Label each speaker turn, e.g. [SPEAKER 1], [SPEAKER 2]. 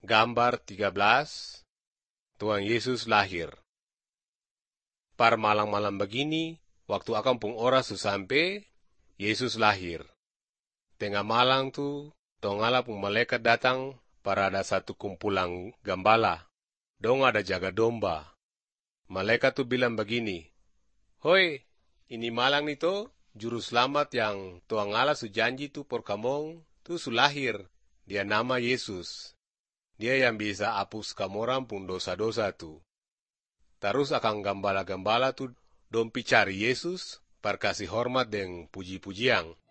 [SPEAKER 1] Gambar 13, Tuhan Yesus lahir. Par malam-malam begini, waktu akampung ora su sampai, Yesus lahir. Tengah malam tu, tongala pung malaikat datang para ada satu kumpulan gambala. Dong ada jaga domba. Malaikat tu bilang begini, "Hoi, ini malang itu, juru selamat yang Tuhan Allah su janji tu por kamong, tu su lahir. Dia nama Yesus. Dia yang bisa hapus kamorang pun dosa-dosa tu." Terus akan gambala-gambala tu dong pi cari Yesus, par kasih hormat deng puji-pujian.